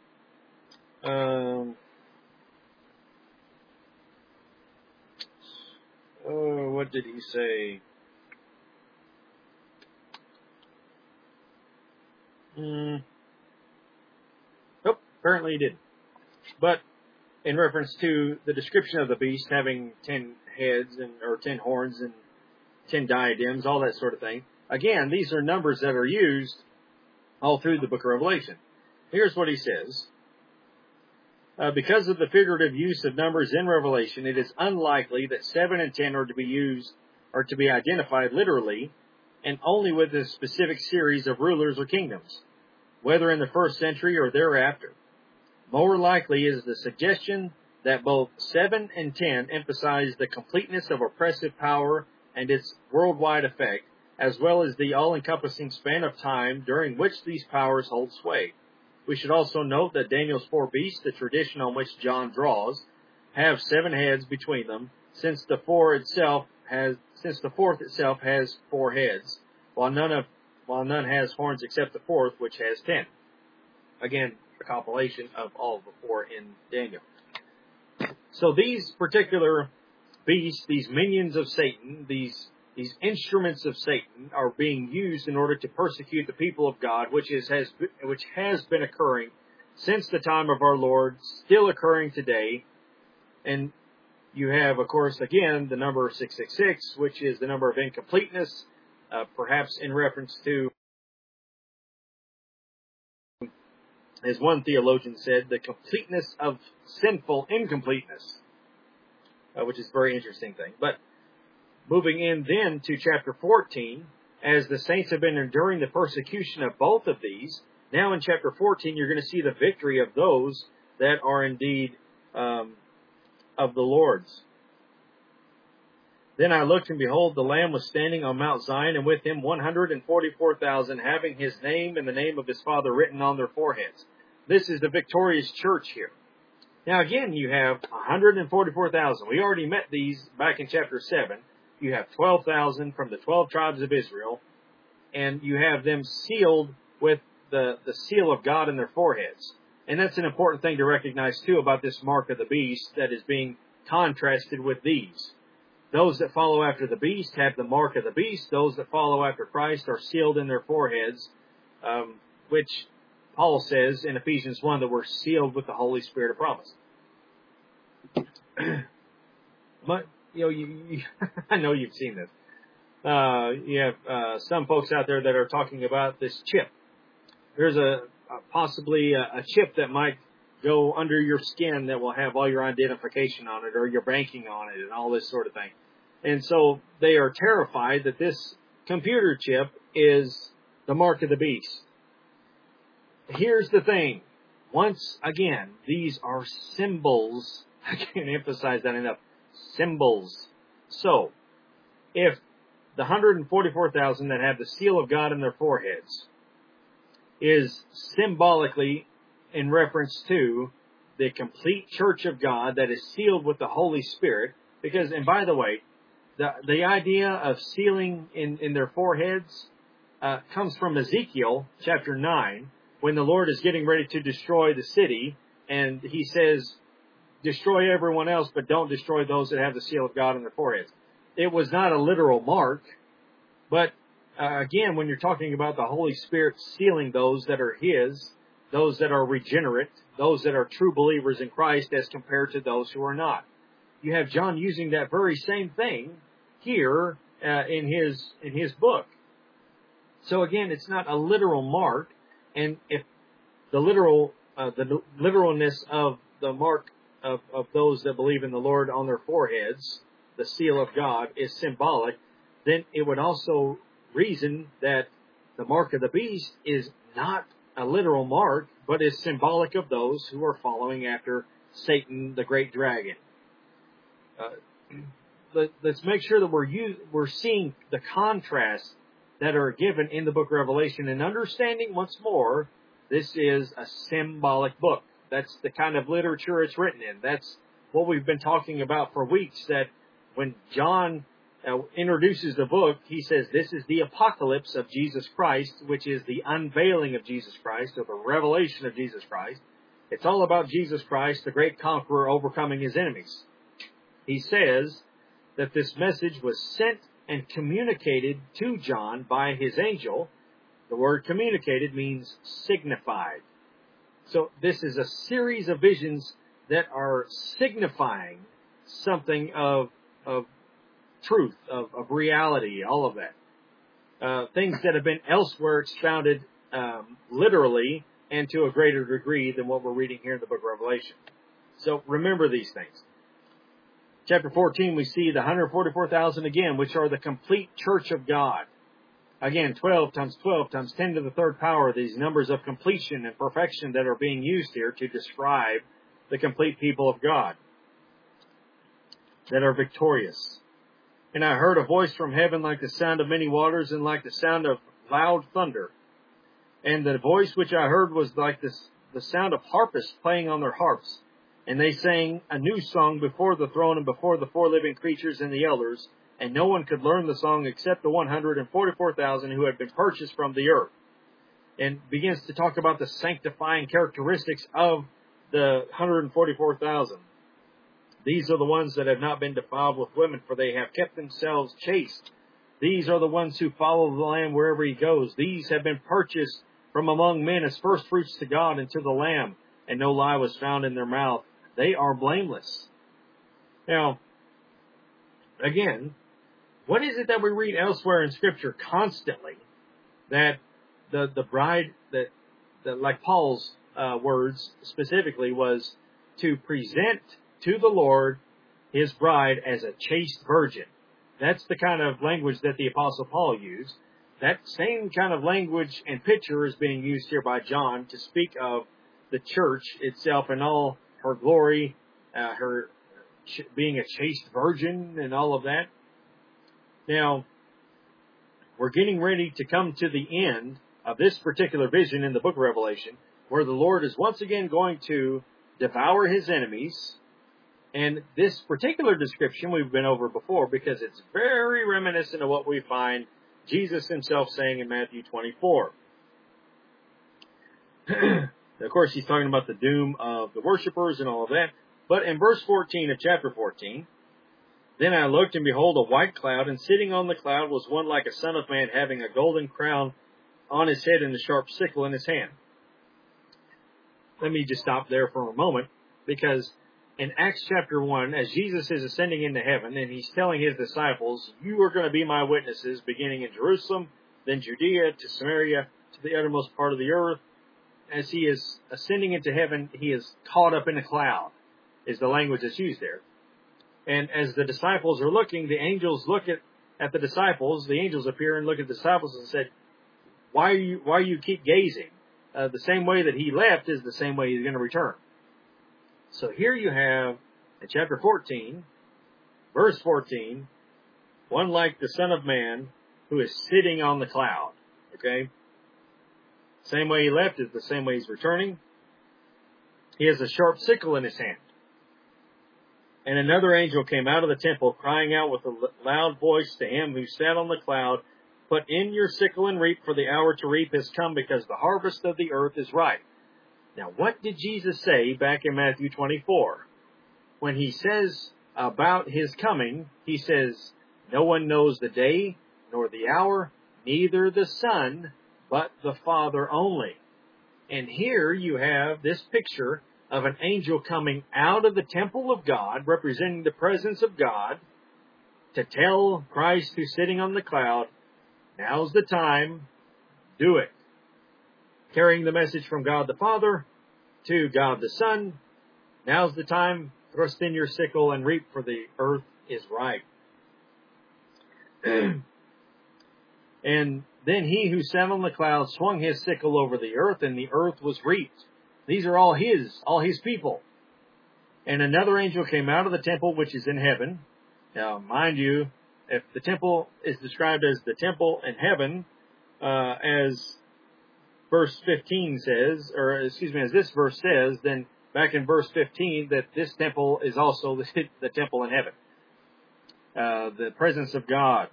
What did he say? Nope, apparently he didn't. But in reference to the description of the beast having 10 heads or 10 horns and 10 diadems, all that sort of thing. Again, these are numbers that are used all through the book of Revelation. Here's what he says. Because of the figurative use of numbers in Revelation, it is unlikely that 7 and 10 are to be used or to be identified literally, and only with a specific series of rulers or kingdoms, whether in the first century or thereafter. More likely is the suggestion that both 7 and 10 emphasize the completeness of oppressive power and its worldwide effect, as well as the all-encompassing span of time during which these powers hold sway. We should also note that Daniel's 4 beasts, the tradition on which John draws, have 7 heads between them, since the fourth itself has 4 heads, while none has horns except the fourth, which has 10. Again, a compilation of all of the 4 in Daniel. So these particular beasts, these minions of Satan, these instruments of Satan, are being used in order to persecute the people of God, which has been occurring since the time of our Lord, still occurring today. And you have, of course, again, the number 666, which is the number of incompleteness, perhaps in reference to, as one theologian said, the completeness of sinful incompleteness, which is a very interesting thing. But moving in then to chapter 14, as the saints have been enduring the persecution of both of these, now in chapter 14 you're going to see the victory of those that are indeed of the Lord's. Then I looked, and behold, the Lamb was standing on Mount Zion, and with him 144,000, having his name and the name of his Father written on their foreheads. This is the victorious church here. Now again, you have 144,000. We already met these back in chapter 7. You have 12,000 from the 12 tribes of Israel, and you have them sealed with the seal of God in their foreheads. And that's an important thing to recognize, too, about this mark of the beast that is being contrasted with these. Those that follow after the beast have the mark of the beast. Those that follow after Christ are sealed in their foreheads, which Paul says in Ephesians 1 that we're sealed with the Holy Spirit of promise. But, I know you've seen this. You have some folks out there that are talking about this chip. There's possibly a chip that might go under your skin that will have all your identification on it or your banking on it and all this sort of thing. And so they are terrified that this computer chip is the mark of the beast. Here's the thing. Once again, these are symbols. I can't emphasize that enough. Symbols. So, if the 144,000 that have the seal of God in their foreheads is symbolically in reference to the complete church of God that is sealed with the Holy Spirit, because, and by the way, the idea of sealing in their foreheads comes from Ezekiel chapter 9, when the Lord is getting ready to destroy the city, and he says, destroy everyone else, but don't destroy those that have the seal of God in their foreheads. It was not a literal mark, but again, when you're talking about the Holy Spirit sealing those that are His, those that are regenerate, those that are true believers in Christ as compared to those who are not. You have John using that very same thing here in his book. So again, it's not a literal mark, and if the literalness of the mark of those that believe in the Lord on their foreheads, the seal of God, is symbolic, then it would also reason that the mark of the beast is not a literal mark, but is symbolic of those who are following after Satan, the great dragon. Let's make sure that we're seeing the contrasts that are given in the book of Revelation and understanding once more this is a symbolic book. That's the kind of literature it's written in. That's what we've been talking about for weeks, that when John introduces the book, he says this is the apocalypse of Jesus Christ, which is the unveiling of Jesus Christ, or the revelation of Jesus Christ. It's all about Jesus Christ, the great conqueror, overcoming his enemies. He says that this message was sent and communicated to John by his angel. The word communicated means signified. So this is a series of visions that are signifying something of truth, of reality, all of that. Things that have been elsewhere expounded literally and to a greater degree than what we're reading here in the book of Revelation. So remember these things. Chapter 14, we see the 144,000 again, which are the complete church of God. Again, 12 times 12 times 10 to the third power, these numbers of completion and perfection that are being used here to describe the complete people of God that are victorious. And I heard a voice from heaven like the sound of many waters and like the sound of loud thunder. And the voice which I heard was like the sound of harpists playing on their harps. And they sang a new song before the throne and before the four living creatures and the elders. And no one could learn the song except the 144,000 who had been purchased from the earth. And begins to talk about the sanctifying characteristics of the 144,000. These are the ones that have not been defiled with women, for they have kept themselves chaste. These are the ones who follow the Lamb wherever he goes. These have been purchased from among men as first fruits to God and to the Lamb, and no lie was found in their mouth. They are blameless. Now, again, what is it that we read elsewhere in Scripture constantly that the bride, that like Paul's words specifically, was to present to the Lord his bride as a chaste virgin? That's the kind of language that the Apostle Paul used. That same kind of language and picture is being used here by John to speak of the church itself and all her glory, her being a chaste virgin and all of that. Now, we're getting ready to come to the end of this particular vision in the book of Revelation, where the Lord is once again going to devour his enemies. And this particular description we've been over before because it's very reminiscent of what we find Jesus himself saying in Matthew 24. Of course, he's talking about the doom of the worshipers and all of that. But in verse 14 of chapter 14, then I looked, and behold, a white cloud, and sitting on the cloud was one like a son of man, having a golden crown on his head and a sharp sickle in his hand. Let me just stop there for a moment, because in Acts chapter 1, as Jesus is ascending into heaven, and he's telling his disciples, you are going to be my witnesses, beginning in Jerusalem, then Judea, to Samaria, to the uttermost part of the earth. As he is ascending into heaven, he is caught up in a cloud, is the language that's used there. And as the disciples are looking, the angels look at the disciples. The angels appear and look at the disciples and said, why you keep gazing? The same way that he left is the same way he's going to return. So here you have, in chapter 14, verse 14, one like the Son of Man who is sitting on the cloud. Okay? Same way he left is the same way he's returning. He has a sharp sickle in his hand. And another angel came out of the temple, crying out with a loud voice to him who sat on the cloud, put in your sickle and reap, for the hour to reap has come, because the harvest of the earth is ripe. Now, what did Jesus say back in Matthew 24? When he says about his coming, he says, no one knows the day nor the hour, neither the Son, but the Father only. And here you have this picture of an angel coming out of the temple of God, representing the presence of God, to tell Christ who's sitting on the cloud, now's the time, do it. Carrying the message from God the Father to God the Son, now's the time, thrust in your sickle and reap, for the earth is ripe. And then he who sat on the cloud swung his sickle over the earth, and the earth was reaped. These are all his people. And another angel came out of the temple which is in heaven. Now, mind you, if the temple is described as the temple in heaven, as verse 15 says, or excuse me, as this verse says, then back in verse 15, that this temple is also the temple in heaven. The presence of God.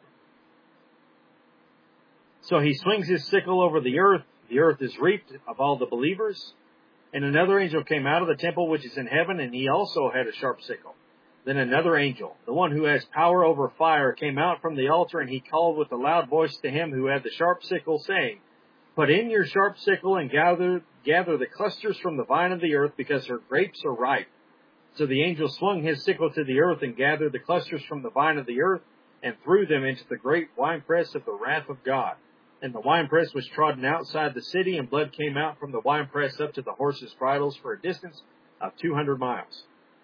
So he swings his sickle over the earth is reaped of all the believers. And another angel came out of the temple which is in heaven, and he also had a sharp sickle. Then another angel, the one who has power over fire, came out from the altar, and he called with a loud voice to him who had the sharp sickle, saying, put in your sharp sickle and gather the clusters from the vine of the earth, because her grapes are ripe. So the angel swung his sickle to the earth and gathered the clusters from the vine of the earth and threw them into the great winepress of the wrath of God. And the winepress was trodden outside the city, and blood came out from the winepress up to the horses' bridles for a distance of 200 miles.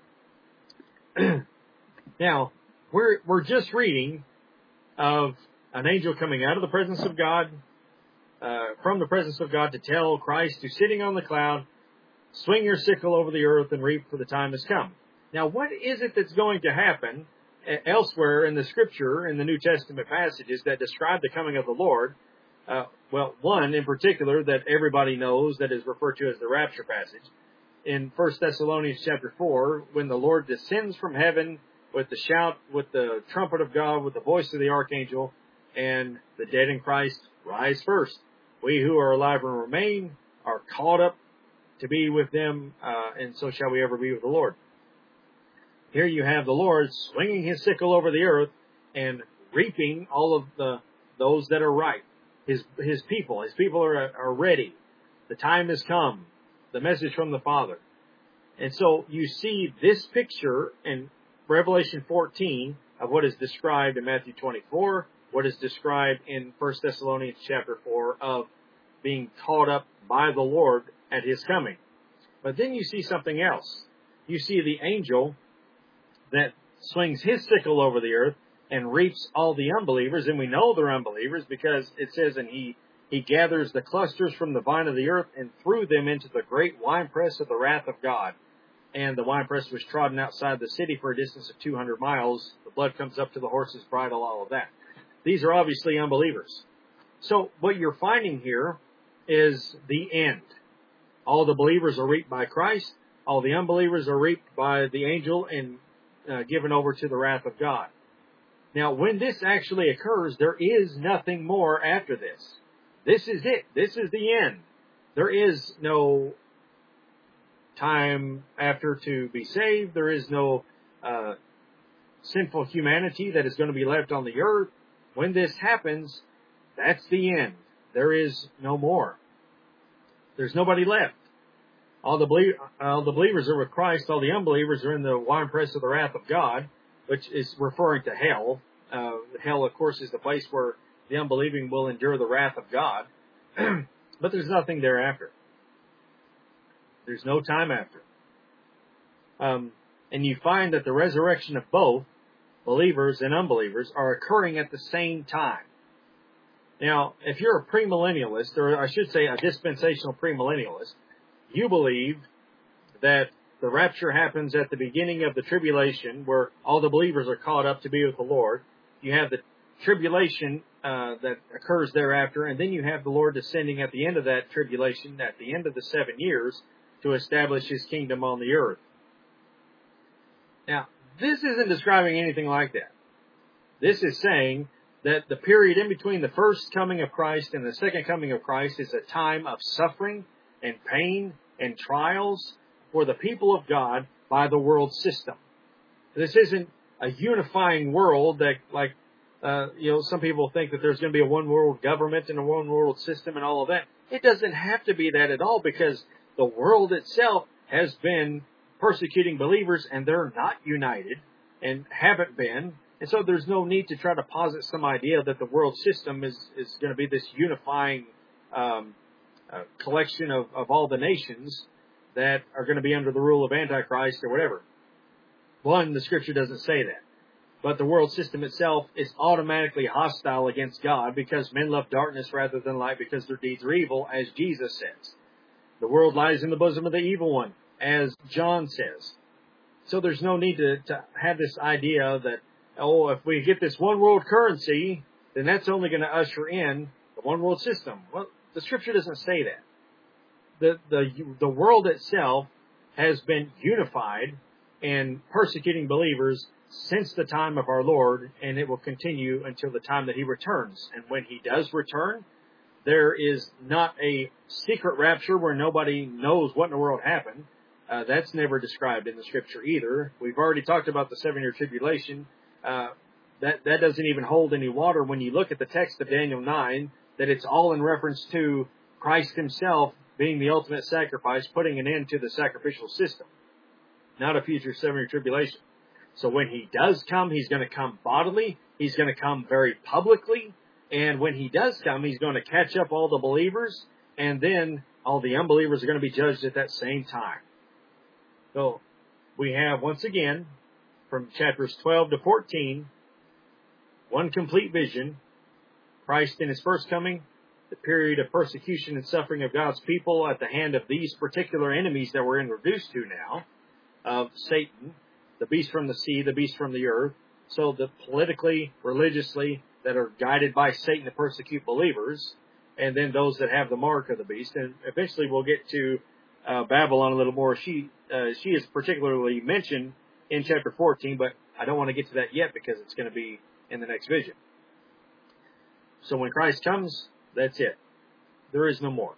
Now, we're just reading of an angel coming out of the presence of God, from the presence of God, to tell Christ, who's sitting on the cloud, swing your sickle over the earth and reap, for the time has come. Now, what is it that's going to happen elsewhere in the Scripture, in the New Testament passages that describe the coming of the Lord? Well, one in particular that everybody knows, that is referred to as the rapture passage. In 1 Thessalonians chapter 4, when the Lord descends from heaven with the shout, with the trumpet of God, with the voice of the archangel, and the dead in Christ rise first. We who are alive and remain are caught up to be with them, and so shall we ever be with the Lord. Here you have the Lord swinging his sickle over the earth and reaping all of those that are right. His people are ready. The time has come. The message from the Father. And so you see this picture in Revelation 14 of what is described in Matthew 24, what is described in 1 Thessalonians chapter 4 of being caught up by the Lord at his coming. But then you see something else. You see the angel that swings his sickle over the earth and reaps all the unbelievers, and we know they're unbelievers because it says, and he gathers the clusters from the vine of the earth and threw them into the great winepress of the wrath of God. And the winepress was trodden outside the city for a distance of 200 miles. The blood comes up to the horse's bridle, all of that. These are obviously unbelievers. So what you're finding here is the end. All the believers are reaped by Christ. All the unbelievers are reaped by the angel and given over to the wrath of God. Now, when this actually occurs, there is nothing more after this. This is it. This is the end. There is no time after to be saved. There is no sinful humanity that is going to be left on the earth. When this happens, that's the end. There is no more. There's nobody left. All the believers are with Christ. All the unbelievers are in the winepress of the wrath of God, which is referring to hell. Hell, of course, is the place where the unbelieving will endure the wrath of God. But there's nothing thereafter. There's no time after. And you find that the resurrection of both believers and unbelievers are occurring at the same time. Now, if you're a premillennialist, or I should say a dispensational premillennialist, you believe that the rapture happens at the beginning of the tribulation, where all the believers are caught up to be with the Lord. You have the tribulation that occurs thereafter, and then you have the Lord descending at the end of that tribulation, at the end of the 7 years, to establish his kingdom on the earth. Now, this isn't describing anything like that. This is saying that the period in between the first coming of Christ and the second coming of Christ is a time of suffering and pain and trials for the people of God by the world system. This isn't a unifying world that, like, some people think that there's going to be a one world government and a one world system and all of that. It doesn't have to be that at all, because the world itself has been persecuting believers and they're not united and haven't been. And so there's no need to try to posit some idea that the world system is going to be this unifying collection of all the nations that are going to be under the rule of Antichrist or whatever. One, the Scripture doesn't say that. But the world system itself is automatically hostile against God because men love darkness rather than light because their deeds are evil, as Jesus says. The world lies in the bosom of the evil one, as John says. So there's no need to have this idea that, if we get this one world currency, then that's only going to usher in the one world system. Well, the Scripture doesn't say that. The world itself has been unified and persecuting believers since the time of our Lord, and it will continue until the time that he returns. And when he does return, there is not a secret rapture where nobody knows what in the world happened. That's never described in the Scripture either. We've already talked about the 7-year tribulation. That doesn't even hold any water when you look at the text of Daniel 9, that it's all in reference to Christ himself being the ultimate sacrifice, putting an end to the sacrificial system. not a future 7-year tribulation. So when he does come, he's going to come bodily. He's going to come very publicly. And when he does come, he's going to catch up all the believers. And then all the unbelievers are going to be judged at that same time. So we have, once again, from chapters 12 to 14, one complete vision. Christ in his first coming, the period of persecution and suffering of God's people at the hand of these particular enemies that we're introduced to now, of Satan, the beast from the sea, the beast from the earth, so the politically, religiously, that are guided by Satan to persecute believers, and then those that have the mark of the beast. And eventually we'll get to Babylon a little more. She is particularly mentioned in chapter 14, but I don't want to get to that yet because it's going to be in the next vision. So when Christ comes, that's it. There is no more.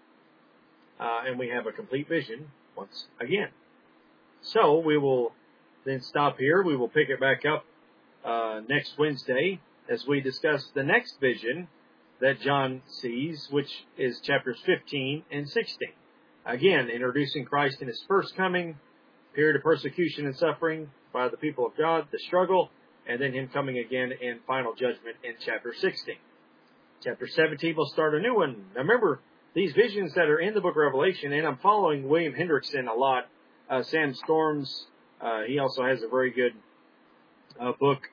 And we have a complete vision once again. So we will then stop here. We will pick it back up next Wednesday as we discuss the next vision that John sees, which is chapters 15 and 16. Again, introducing Christ in his first coming, period of persecution and suffering by the people of God, the struggle, and then him coming again in final judgment in chapter 16. Chapter 17 will start a new one. Now remember, these visions that are in the book of Revelation, and I'm following William Hendrickson a lot. Sam Storms, he also has a very good book.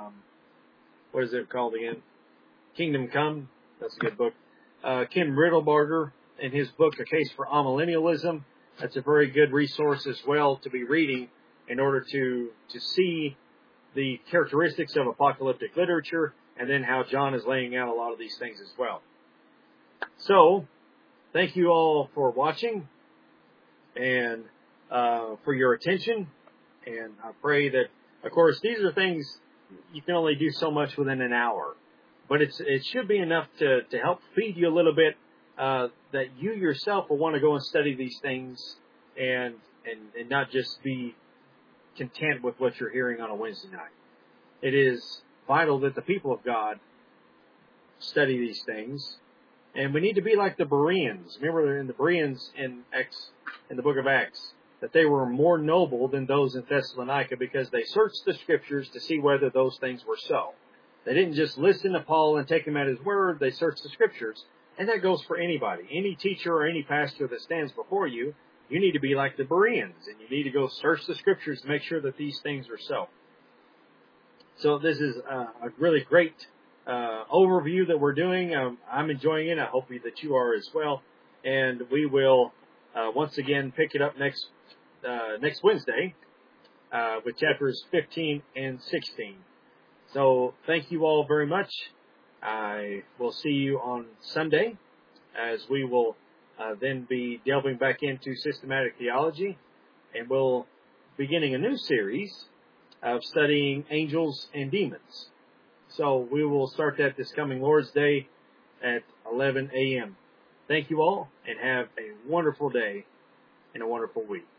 What is it called again? Kingdom Come. That's a good book. Kim Riddlebarger, in his book, A Case for Amillennialism. That's a very good resource as well to be reading in order to see the characteristics of apocalyptic literature, and then how John is laying out a lot of these things as well. So, thank you all for watching and for your attention. And I pray that, of course, these are things you can only do so much within an hour. But it should be enough to help feed you a little bit that you yourself will want to go and study these things and not just be content with what you're hearing on a Wednesday night. It is vital that the people of God study these things, and we need to be like the Bereans. Remember, in the Bereans in the book of Acts, that they were more noble than those in Thessalonica because they searched the Scriptures to see whether those things were so. They didn't just listen to Paul and take him at his word. They searched the Scriptures, and that goes for anybody. Any teacher or any pastor that stands before you, you need to be like the Bereans, and you need to go search the Scriptures to make sure that these things are so. So this is a really great overview that we're doing. I'm enjoying it. I hope that you are as well. And we will once again pick it up next Wednesday with chapters 15 and 16. So thank you all very much. I will see you on Sunday as we will then be delving back into systematic theology, and we'll beginning a new series of studying angels and demons. So we will start that this coming Lord's Day at 11 a.m. Thank you all, and have a wonderful day and a wonderful week.